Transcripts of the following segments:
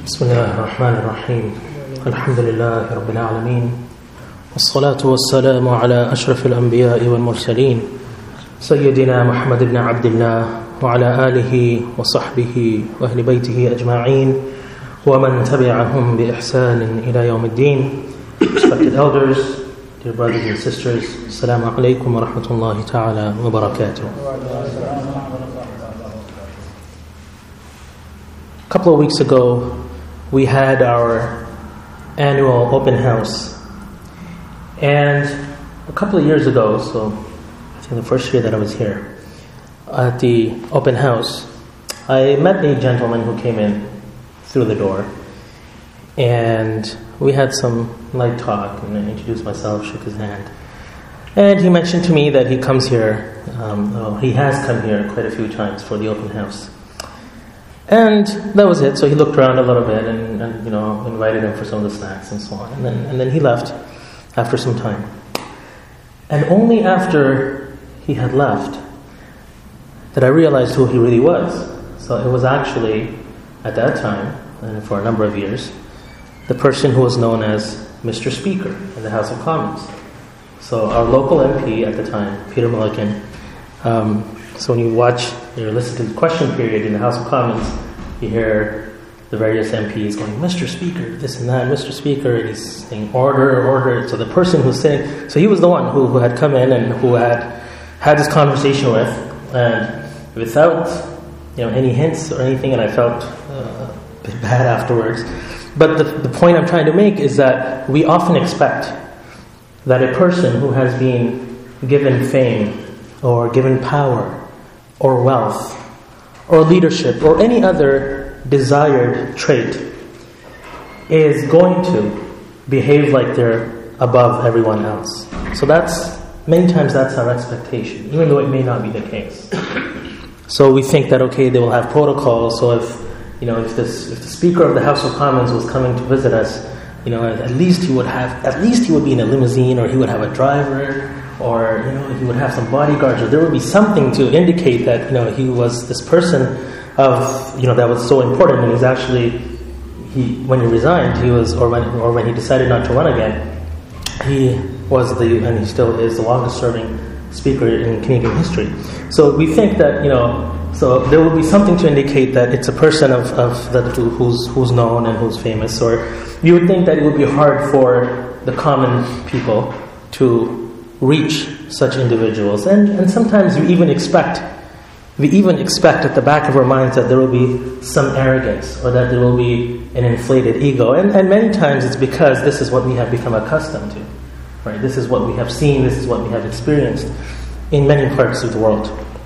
بسم الله الرحمن الرحيم الحمد لله رب العالمين والصلاة والسلام على أشرف الأنبياء والمرسلين سيدنا محمد بن عبد الله وعلى آله وصحبه وأهل بيته أجمعين ومن تبعهم بإحسان إلى يوم الدين. Respected elders, dear brothers and sisters, Assalamu alaikum wa rahmatullahi ta'ala wa barakatuh. A couple of weeks ago, we had our annual open house. And a couple of years ago, so I think the first year that I was here, at the open house, I met a gentleman who came in through the door. And we had some light talk, and I introduced myself, shook his hand. And he mentioned to me that he comes here, he has come here quite a few times for the open house. And that was it. So he looked around a little bit and invited him for some of the snacks and so on. And then he left after some time. And only after he had left that I realized who he really was. So it was actually, at that time, and for a number of years, the person who was known as Mr. Speaker in the House of Commons. So our local MP at the time, Peter Milliken. So when you watch or listen to the question period in the House of Commons, you hear the various MPs going, Mr. Speaker, this and that, Mr. Speaker, and he's saying, order, order. So the person who's sitting, so he was the one who had come in and who had this conversation with, and without any hints or anything, and I felt a bit bad afterwards. But the point I'm trying to make is that we often expect that a person who has been given fame or given power or wealth or leadership or any other desired trait is going to behave like they're above everyone else. So many times that's our expectation, even though it may not be the case. So we think that, okay, they will have protocols, so if the Speaker of the House of Commons was coming to visit us, at least he would be in a limousine, or he would have a driver, or he would have some bodyguards, or there would be something to indicate that he was this person of that was so important. And he's actually when he resigned, he was or when he decided not to run again, he was and he still is the longest serving Speaker in Canadian history. So we think that so there will be something to indicate that it's a person who's known and who's famous, or you would think that it would be hard for the common people to reach such individuals. And sometimes we even expect at the back of our minds that there will be some arrogance, or that there will be an inflated ego. And many times it's because this is what we have become accustomed to. Right? This is what we have seen, this is what we have experienced in many parts of the world.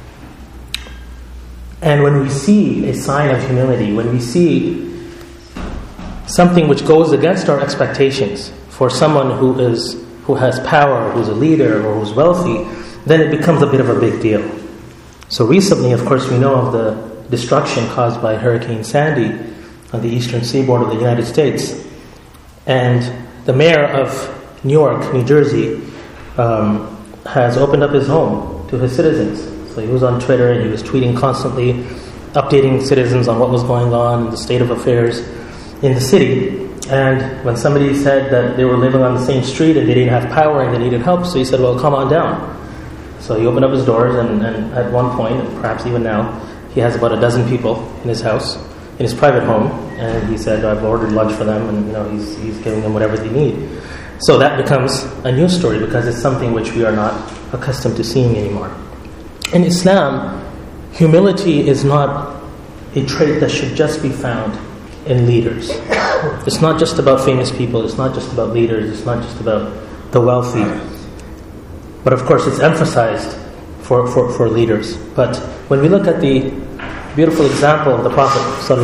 And when we see a sign of humility, when we see something which goes against our expectations for someone who has power, who's a leader, or who's wealthy, then it becomes a bit of a big deal. So recently, of course, we know of the destruction caused by Hurricane Sandy on the eastern seaboard of the United States. And the mayor of Newark, New Jersey, has opened up his home to his citizens. So he was on Twitter and he was tweeting constantly, updating citizens on what was going on in the state of affairs in the city. And when somebody said that they were living on the same street and they didn't have power and they needed help, so he said, well, come on down. So he opened up his doors, and at one point, and perhaps even now, he has about a dozen people in his house, in his private home, and he said, I've ordered lunch for them, and he's giving them whatever they need. So that becomes a news story because it's something which we are not accustomed to seeing anymore. In Islam, humility is not a trait that should just be found in leaders. It's not just about famous people, it's not just about leaders, it's not just about the wealthy. But of course it's emphasized for leaders. But when we look at the beautiful example of the Prophet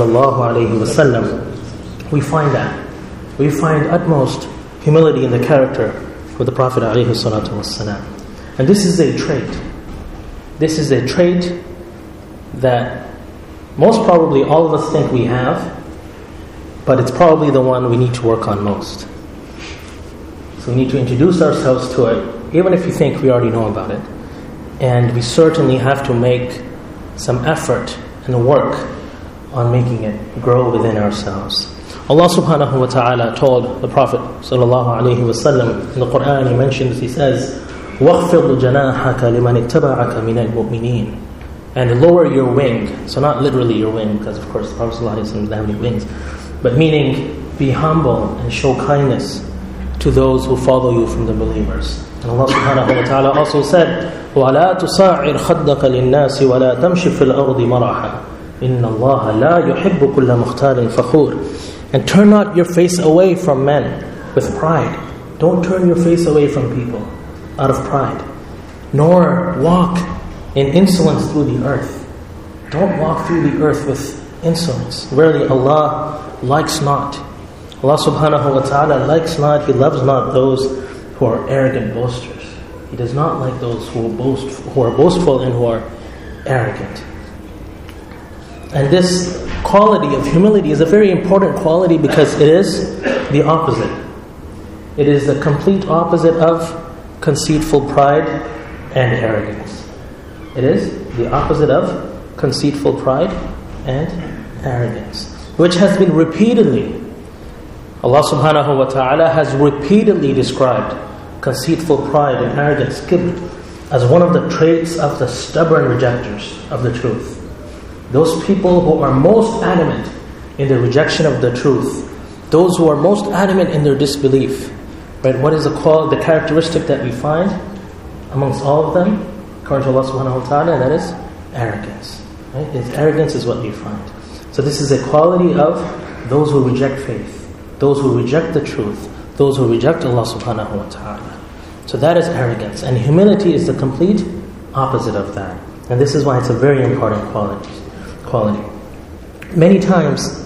ﷺ, we find that. We find utmost humility in the character of the Prophet ﷺ. And this is a trait. This is a trait that most probably all of us think we have, but it's probably the one we need to work on most. So we need to introduce ourselves to it, even if you think we already know about it. And we certainly have to make some effort and work on making it grow within ourselves. Allah subhanahu wa ta'ala told the Prophet sallallahu alayhi wa sallam in the Quran, He mentions, He says, وَاخْفِضْ جَنَاحَكَ لِمَنِ اتَّبَعَكَ مِنَ الْمُؤْمِنِينَ. And lower your wing. So not literally your wing, because of course the Prophet sallallahu alayhi wa sallam doesn't have any wings, but meaning be humble and show kindness to those who follow you from the believers. And Allah subhanahu wa ta'ala also said, وَلَا تُصَاعِرْ خَدَّكَ لِلنَّاسِ وَلَا تَمْشِ فِي الْأَرْضِ مَرَحًا إِنَّ اللَّهَ لَا يُحِبُّ كُلَّ مُخْتَالٍ فَخُورٍ. And turn not your face away from men with pride. Don't turn your face away from people out of pride. Nor walk in insolence through the earth. Don't walk through the earth with insolence. Verily Allah likes not. Allah subhanahu wa ta'ala likes not, He loves not those who are arrogant boasters. He does not like those who are boastful and who are arrogant. And this quality of humility is a very important quality because it is the opposite. It is the complete opposite of conceitful pride and arrogance. It is the opposite of conceitful pride and arrogance, which has been repeatedly, Allah subhanahu wa ta'ala has repeatedly described conceitful pride and arrogance, kibr, as one of the traits of the stubborn rejectors of the truth. Those people who are most adamant in their rejection of the truth, those who are most adamant in their disbelief. Right? What is the characteristic that we find amongst all of them, according to Allah subhanahu wa ta'ala? That is arrogance. Right? Arrogance is what we find. So this is a quality of those who reject faith, those who reject the truth, those who reject Allah subhanahu wa ta'ala. So that is arrogance. And humility is the complete opposite of that. And this is why it's a very important quality. Many times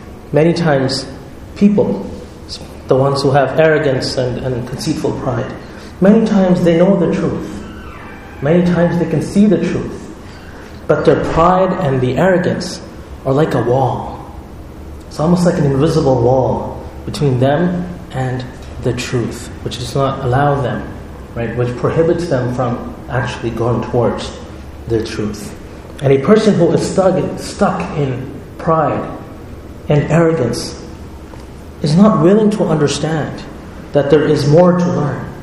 people, the ones who have arrogance and conceitful pride, many times they know the truth. Many times they can see the truth. But their pride and the arrogance are like a wall. It's almost like an invisible wall between them and the truth, which does not allow them, right, which prohibits them from actually going towards the truth. And a person who is stuck in pride and arrogance is not willing to understand that there is more to learn.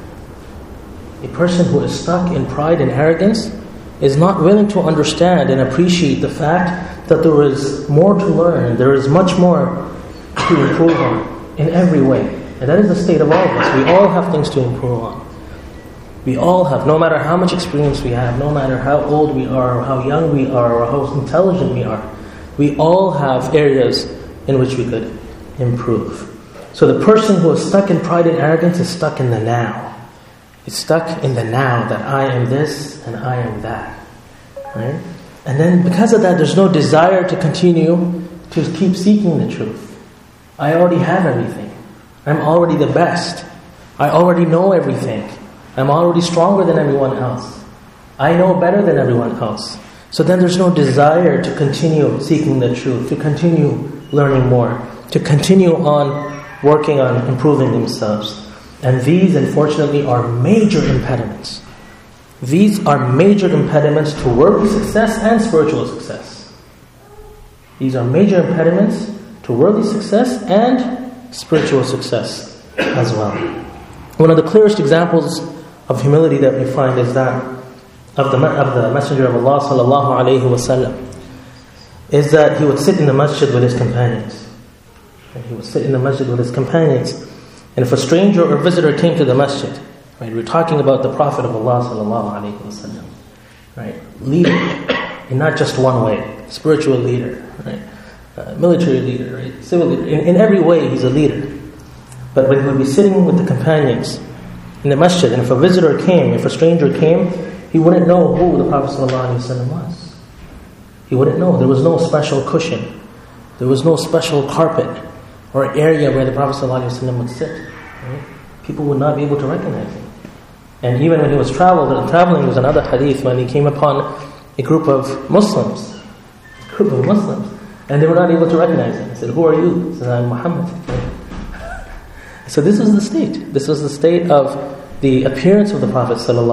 A person who is stuck in pride and arrogance is not willing to understand and appreciate the fact that there is more to learn, there is much more to improve on in every way. And that is the state of all of us. We all have things to improve on. We all have, no matter how much experience we have, no matter how old we are, or how young we are, or how intelligent we are, we all have areas in which we could improve. So the person who is stuck in pride and arrogance is stuck in the now. It's stuck in the now, that I am this and I am that. Right? And then because of that, there's no desire to continue to keep seeking the truth. I already have everything. I'm already the best. I already know everything. I'm already stronger than everyone else. I know better than everyone else. So then there's no desire to continue seeking the truth, to continue learning more, to continue on working on improving themselves. And these, unfortunately, are major impediments. These are major impediments to worldly success and spiritual success. These are major impediments to worldly success and spiritual success as well. One of the clearest examples of humility that we find is that of the Messenger of Allah sallallahu alaihi wasallam, is that he would sit in the masjid with his companions. And he would sit in the masjid with his companions. And if a stranger or visitor came to the masjid, right, we're talking about the Prophet of Allah sallallahu alaihi wasallam, right, leader in not just one way, spiritual leader, right, military leader, right, civil leader. In every way, he's a leader. But when he would be sitting with the companions in the masjid, and if a visitor came, if a stranger came, he wouldn't know who the Prophet ﷺ was. He wouldn't know. There was no special cushion. There was no special carpet or area where the Prophet ﷺ would sit. Right? People would not be able to recognize him. And even when he was traveling, there was another hadith when he came upon a group of Muslims, and they were not able to recognize him. He said, "Who are you?" He said, "I'm Muhammad." So this was the state. This was the state of the appearance of the Prophet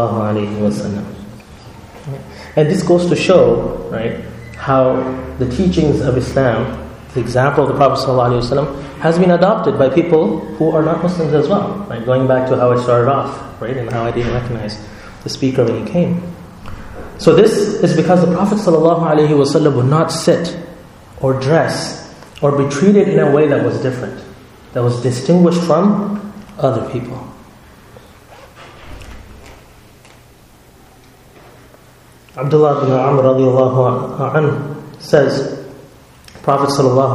ﷺ. And this goes to show, right, how the teachings of Islam The example of the Prophet ﷺ has been adopted by people who are not Muslims as well. Right? Going back to how it started off, right, and how I didn't recognize the speaker when he came. So this is because the Prophet ﷺ would not sit or dress or be treated in a way that was different, that was distinguished from other people. Abdullah bin Amr radiallahu anhu says, Prophet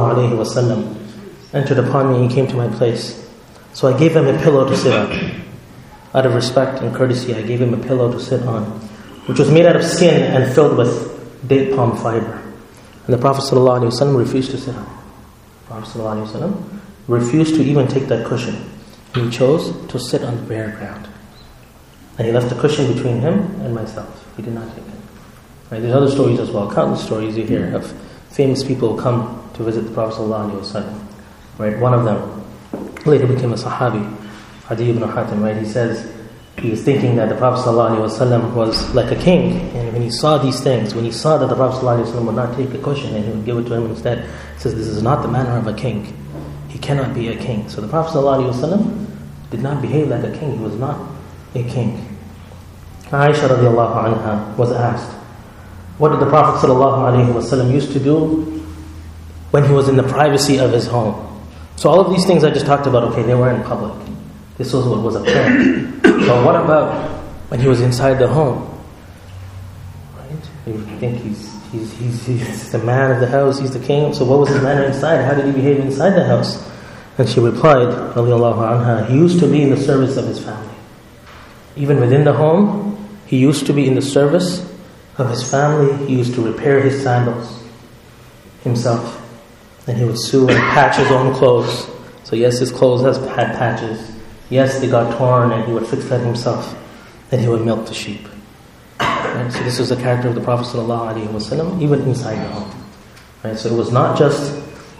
ﷺ entered upon me, he came to my place. So I gave him a pillow to sit on. Out of respect and courtesy, I gave him a pillow to sit on, which was made out of skin and filled with date palm fiber. And the Prophet ﷺ refused to sit on it. The Prophet ﷺ refused to even take that cushion. He chose to sit on the bare ground. And he left the cushion between him and myself. He did not take it. Right? There's other stories as well, countless stories you hear of famous people who come to visit the Prophet ﷺ. Right? One of them later became a Sahabi, Adi ibn Hatim. Right? He says he was thinking that the Prophet ﷺ was like a king, and when he saw these things, when he saw that the Prophet ﷺ would not take a cushion and he would give it to him instead, he says, this is not the manner of a king. He cannot be a king. So the Prophet ﷺ did not behave like a king. He was not a king. Aisha radiallahu anha was asked, what did the Prophet ﷺ used to do when he was in the privacy of his home? So all of these things I just talked about, okay, they were in public. This was what was apparent. But what about when he was inside the home? Right? You think he's the man of the house, he's the king. So what was his manner inside? How did he behave inside the house? And she replied, radiallahu anha, he used to be in the service of his family. Even within the home, he used to be in the service of his family. He used to repair his sandals himself. And he would sew and patch his own clothes. So yes, his clothes had patches. Yes, they got torn, and he would fix that himself. Then he would milk the sheep. Right? So this was the character of the Prophet ﷺ, even inside the home. Right? So it was not just,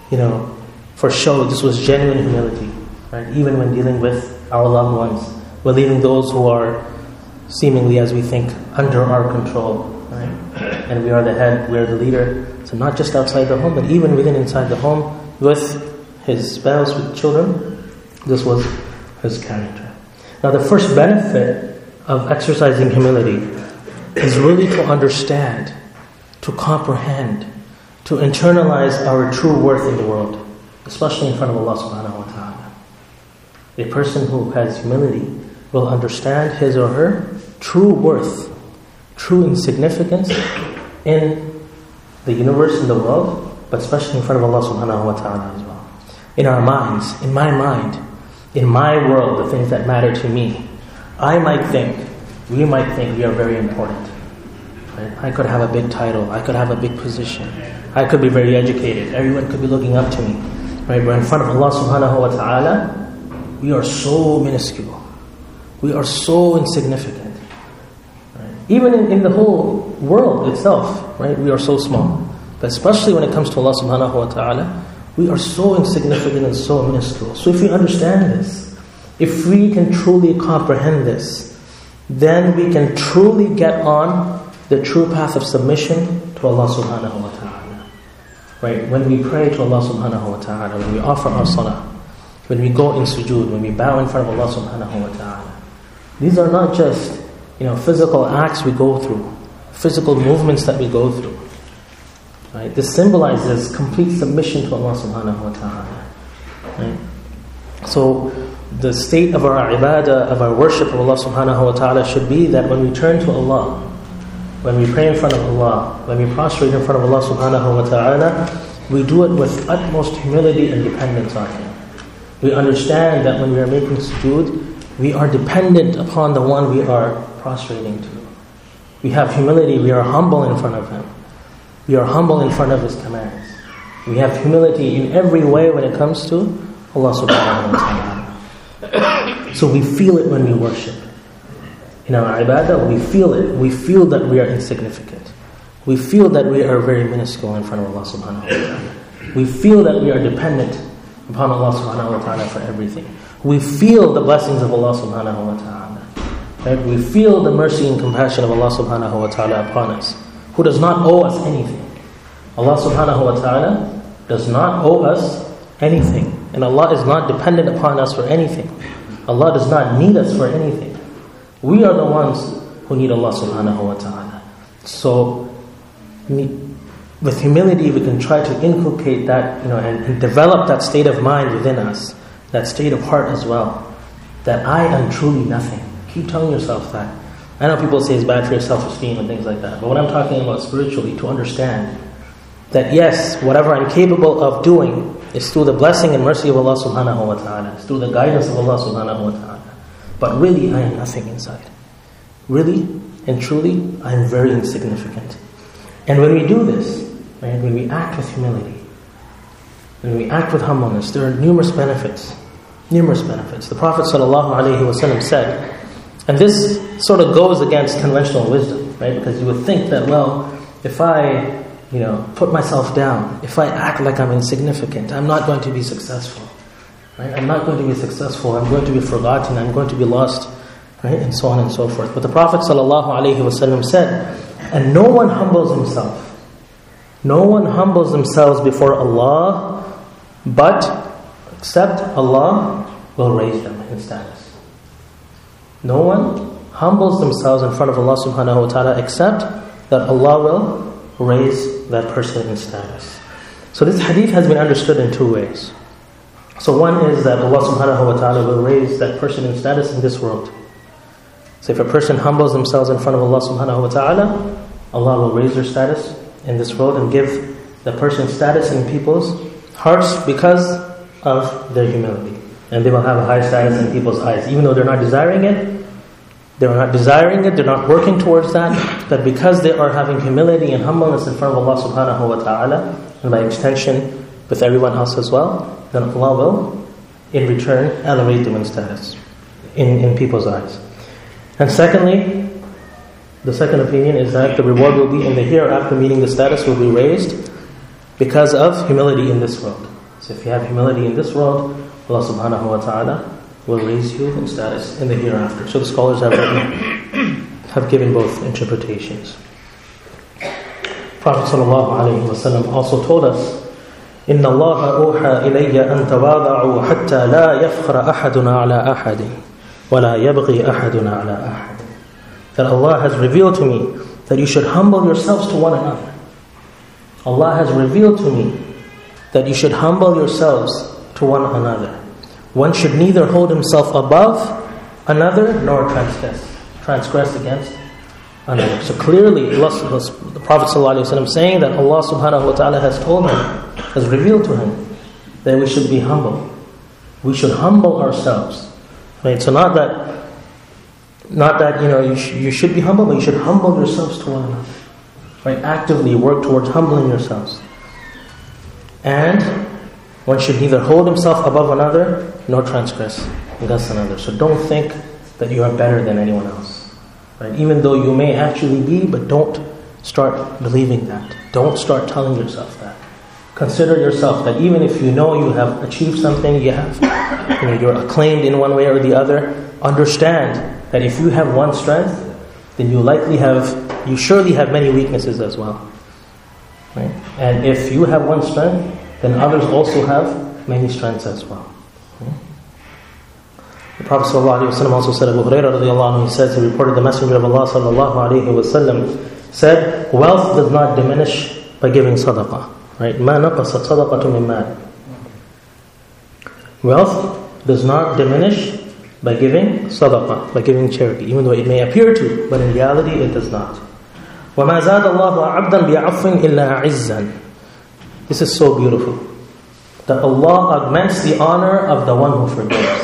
for show. This was genuine humility. Right? Even when dealing with our loved ones, we're leaving those who are seemingly, as we think, under our control. Right? And we are the head, we are the leader. So not just outside the home, but even within inside the home, with his spouse, with children, this was his character. Now the first benefit of exercising humility is really to understand, to comprehend, to internalize our true worth in the world, especially in front of Allah subhanahu wa ta'ala. A person who has humility will understand his or her true worth, true insignificance in the universe, in the world, but especially in front of Allah subhanahu wa ta'ala as well. In our minds, in my mind, in my world, the things that matter to me, we might think we are very important. Right? I could have a big title, I could have a big position, I could be very educated, everyone could be looking up to me. Right? But in front of Allah subhanahu wa ta'ala, we are so minuscule. We are so insignificant. Right? Even in the whole world itself, right? We are so small. But especially when it comes to Allah subhanahu wa ta'ala, we are so insignificant and so minuscule. So if we understand this, if we can truly comprehend this, then we can truly get on the true path of submission to Allah subhanahu wa ta'ala. Right? When we pray to Allah subhanahu wa ta'ala, when we offer our salah, when we go in sujood, when we bow in front of Allah subhanahu wa ta'ala, these are not just physical acts we go through, physical movements that we go through. Right? This symbolizes complete submission to Allah subhanahu wa ta'ala. Right? So the state of our ibadah, of our worship of Allah subhanahu wa ta'ala should be that when we turn to Allah, when we pray in front of Allah, when we prostrate in front of Allah subhanahu wa ta'ala, we do it with utmost humility and dependence on Him. We understand that when we are making sujood, we are dependent upon the one we are prostrating to. We have humility, we are humble in front of Him. We are humble in front of His commands. We have humility in every way when it comes to Allah subhanahu wa ta'ala. So we feel it when we worship. In our ibadah, we feel it. We feel that we are insignificant. We feel that we are very minuscule in front of Allah subhanahu wa ta'ala. We feel that we are dependent upon Allah subhanahu wa ta'ala for everything. We feel the blessings of Allah subhanahu wa ta'ala. Right? We feel the mercy and compassion of Allah subhanahu wa ta'ala upon us, who does not owe us anything. Allah subhanahu wa ta'ala does not owe us anything. And Allah is not dependent upon us for anything. Allah does not need us for anything. We are the ones who need Allah subhanahu wa ta'ala. So, with humility, we can try to inculcate that, and develop that state of mind within us, that state of heart as well, that I am truly nothing. Keep telling yourself that. I know people say it's bad for your self-esteem and things like that, but what I'm talking about spiritually, to understand that yes, whatever I'm capable of doing is through the blessing and mercy of Allah subhanahu wa ta'ala, it's through the guidance of Allah subhanahu wa ta'ala. But really, I am nothing inside. Really and truly, I am very insignificant. And when we do this, right, when we act with humility, when we act with humbleness, there are numerous benefits. Numerous benefits. The Prophet ﷺ said, and this sort of goes against conventional wisdom, right? Because you would think that, well, if I, put myself down, if I act like I'm insignificant, I'm not going to be successful. Right? I'm not going to be successful. I'm going to be forgotten. I'm going to be lost, right? And so on and so forth. But the Prophet ﷺ said, and no one humbles himself. No one humbles themselves before Allah, but except Allah will raise them in status. No one humbles themselves in front of Allah subhanahu wa ta'ala except that Allah will raise that person in status. So this hadith has been understood in two ways. So one is that Allah subhanahu wa ta'ala will raise that person in status in this world. So if a person humbles themselves in front of Allah subhanahu wa ta'ala, Allah will raise their status in this world and give the person status in people's hearts because of their humility. And they will have a high status in people's eyes. Even though they're not desiring it, they're not working towards that, but because they are having humility and humbleness in front of Allah subhanahu wa ta'ala, and by extension with everyone else as well, then Allah will, in return, elevate them in status in people's eyes. And secondly, the second opinion is that the reward will be in the hereafter, meaning the status will be raised because of humility in this world. So if you have humility in this world, Allah subhanahu wa ta'ala will raise you in status in the hereafter. So the scholars have given both interpretations. Prophet sallallahu alayhi wa sallam also told us, إِنَّ اللَّهَ أُوحَى إِلَيَّ أَن تَوَاضَعُوا حَتَّى لَا يَفْخَرَ أَحَدُنَا عَلَى أَحَدٍ وَلَا يَبْغِي أَحَدُنَا عَلَى أَحَدٍ. That Allah has revealed to me that you should humble yourselves to one another. Allah has revealed to me that you should humble yourselves to one another. One should neither hold himself above another nor transgress against another. So clearly, the Prophet ﷺ saying that Allah subhanahu wa ta'ala has told him, has revealed to him that we should be humble. We should humble ourselves. Right? So not that you should be humble, but you should humble yourselves to one another. Right? Actively work towards humbling yourselves. And one should neither hold himself above another nor transgress against another. So don't think that you are better than anyone else. Right? Even though you may actually be, but don't start believing that. Don't start telling yourself that. Consider yourself that even if you know you have achieved something, you're acclaimed in one way or the other, understand that if you have one strength, then you surely have many weaknesses as well. Right? And if you have one strength, then others also have many strengths as well. The Prophet ﷺ also said, Abu Hurairah radiallahu anhu, he says, he reported the Messenger of Allah sallallahu alayhi wa sallam said, wealth does not diminish by giving sadaqah. Right? مَا نَقَصَتْ صَدَقَةٌ مِنْ مَالٍ. Wealth does not diminish by giving sadaqah, by giving charity, even though it may appear to, but in reality it does not. وَمَا زَادَ اللَّهُ عَبْدًا بِعَفْوٍ إِلَّا عِزًّا. This is so beautiful. That Allah augments the honor of the one who forgives.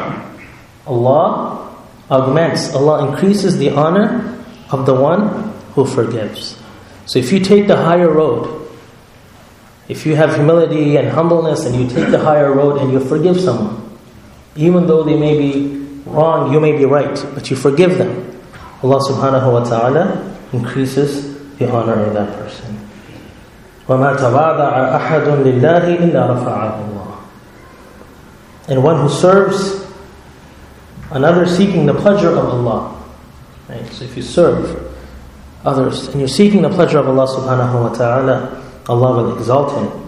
Allah increases the honor of the one who forgives. So if you take the higher road, if you have humility and humbleness and you take the higher road and you forgive someone, even though they may be wrong, you may be right, but you forgive them, Allah subhanahu wa ta'ala increases the honor of that person. وَمَا تَوَاضَعَ أَحَدٌ لِلَّهِ إِلَّا رَفَعَهُ اللَّهُ. And one who serves another seeking the pleasure of Allah. Right? So if you serve others and you're seeking the pleasure of Allah subhanahu wa ta'ala, Allah will exalt him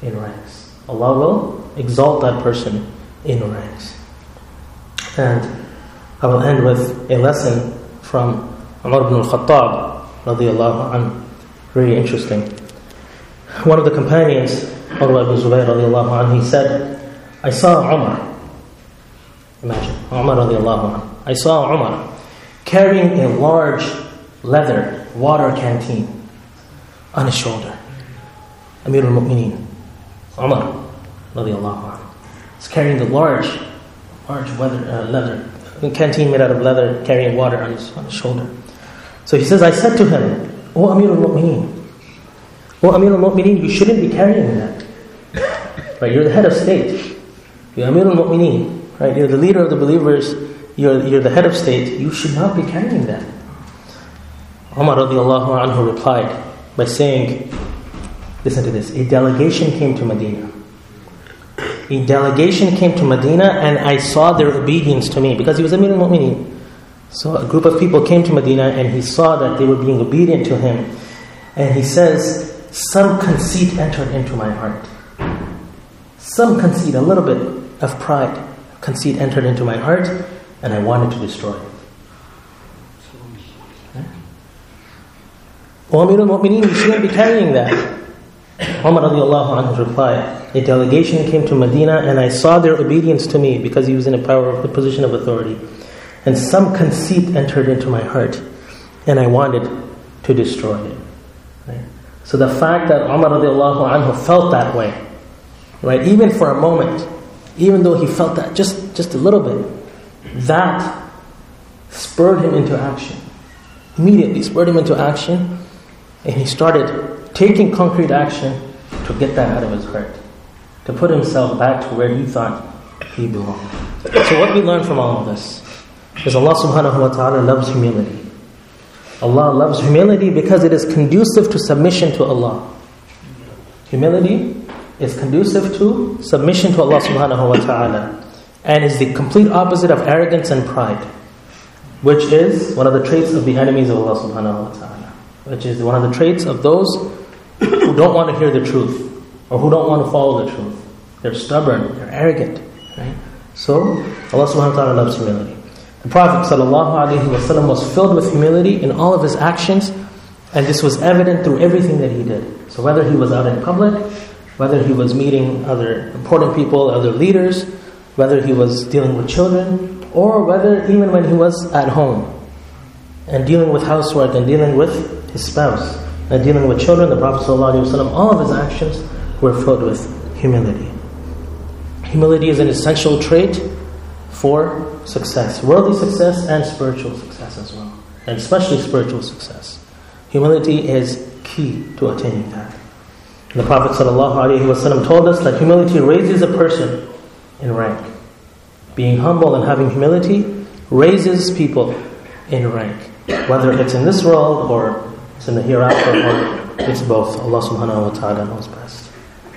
in ranks. Allah will exalt that person in ranks. And I will end with a lesson from Umar ibn al-Khattab radiyallahu anhu. Very interesting. One of the companions, Urwa ibn Zubayr radiyallahu anhu, he said, I saw Umar. Imagine, Umar radiyallahu anhu. I saw Umar carrying a large leather water canteen on his shoulder. Amir al-Mu'mineen, Umar radiyallahu anhu, is carrying the large leather canteen made out of leather, carrying water on his shoulder. So he says, I said to him, O Amir al-Mu'mineen, you shouldn't be carrying that. Right? You're the head of state. You're Amir al-Mu'mineen. Right? You're the leader of the believers. You're the head of state. You should not be carrying that. Umar radiallahu anhu replied by saying, listen to this, a delegation came to Medina. A delegation came to Medina and I saw their obedience to me because he was Amir al-Mu'mineen. So a group of people came to Medina and he saw that they were being obedient to him. And he says, some conceit entered into my heart. Some conceit, a little bit of pride, conceit entered into my heart and I wanted to destroy it. O Amir al-Mu'mineen, you shouldn't be carrying that. Umar radiallahu anhu replied, a delegation came to Medina and I saw their obedience to me because he was in a position of authority. And some conceit entered into my heart and I wanted to destroy it. Right? So the fact that Umar radiallahu anhu felt that way, right, even for a moment, even though he felt that just a little bit, that spurred him into action. Immediately spurred him into action, and he started taking concrete action to get that out of his heart, to put himself back to where he thought he belonged. So what we learn from all of this is Allah subhanahu wa ta'ala loves humility. Allah loves humility because it is conducive to submission to Allah. Humility is conducive to submission to Allah subhanahu wa ta'ala and is the complete opposite of arrogance and pride, which is one of the traits of the enemies of Allah subhanahu wa ta'ala, which is one of the traits of those who don't want to hear the truth or who don't want to follow the truth. They're stubborn, they're arrogant. Right? So Allah subhanahu wa ta'ala loves humility. The Prophet ﷺ was filled with humility in all of his actions, and this was evident through everything that he did. So whether he was out in public, whether he was meeting other important people, other leaders, whether he was dealing with children, or whether even when he was at home and dealing with housework and dealing with his spouse and dealing with children, the Prophet ﷺ, all of his actions were filled with humility. Humility is an essential trait for success, worldly success and spiritual success as well, and especially spiritual success. Humility is key to attaining that. And the Prophet ﷺ told us that humility raises a person in rank. Being humble and having humility raises people in rank, whether it's in this world or it's in the hereafter or it's both. Allah subhanahu wa ta'ala knows best.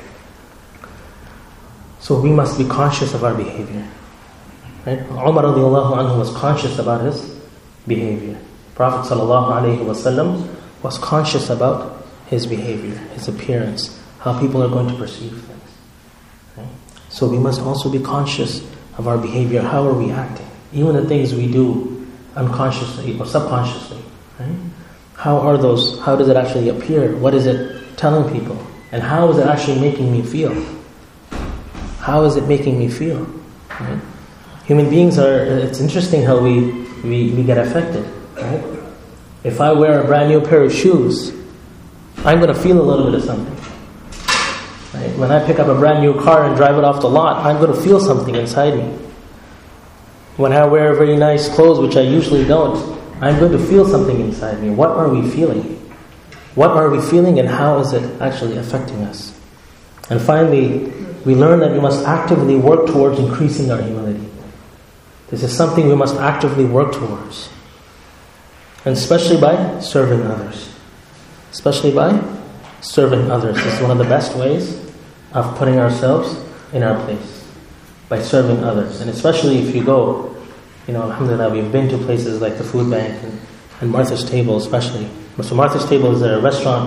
So we must be conscious of our behavior. Right? Umar radiallahu anhu was conscious about his behavior. Prophet sallallahu alaihi wasallam was conscious about his behavior, his appearance, how people are going to perceive things. Right? So we must also be conscious of our behavior. How are we acting? Even the things we do unconsciously or subconsciously. Right? How does it actually appear? What is it telling people? And how is it actually making me feel? How is it making me feel? Right? Human beings it's interesting how we get affected, right? If I wear a brand new pair of shoes, I'm going to feel a little bit of something. Right? When I pick up a brand new car and drive it off the lot, I'm going to feel something inside me. When I wear very nice clothes, which I usually don't, I'm going to feel something inside me. What are we feeling? What are we feeling and how is it actually affecting us? And finally, we learn that we must actively work towards increasing our humility. This is something we must actively work towards. And especially by serving others. Especially by serving others. This is one of the best ways of putting ourselves in our place. By serving others. And especially if you go, alhamdulillah, we've been to places like the food bank and Martha's Table especially. So Martha's Table is a restaurant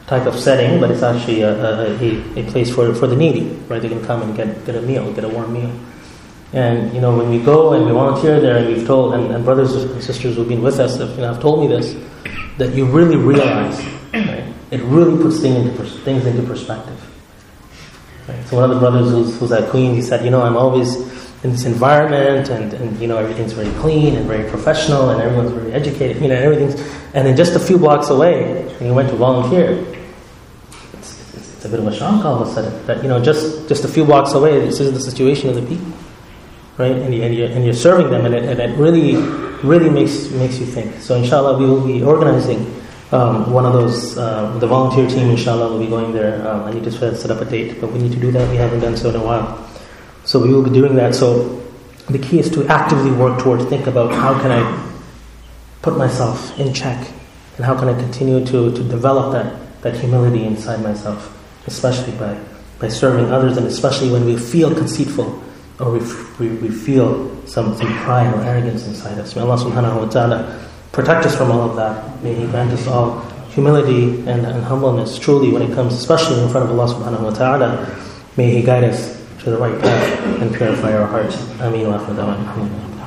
type of setting, but it's actually a place for the needy, right? They can come and get a meal, get a warm meal. And when we go and we volunteer there, and we've told, and brothers and sisters who've been with us have told me this, that you really realize, right? It really puts things into perspective. Right? So one of the brothers who's at Queens, he said, I'm always in this environment, and everything's very clean and very professional, and everyone's very educated, and then just a few blocks away, when you went to volunteer, it's a bit of a shock all of a sudden that just a few blocks away, this is the situation of the people. Right, and you're serving them, and it really makes you think. So inshallah, we will be organizing one of those. The volunteer team, inshallah, will be going there. I need to set up a date, but we need to do that. We haven't done so in a while, so we will be doing that. So the key is to actively work towards think about how can I put myself in check, and how can I continue to develop that humility inside myself, especially by serving others, and especially when we feel conceitful. Or we feel some pride or arrogance inside us. May Allah subhanahu wa ta'ala protect us from all of that. May He grant us all humility and humbleness truly when it comes, especially in front of Allah subhanahu wa ta'ala. May He guide us to the right path and purify our hearts. Ameen wa akhir da'wana.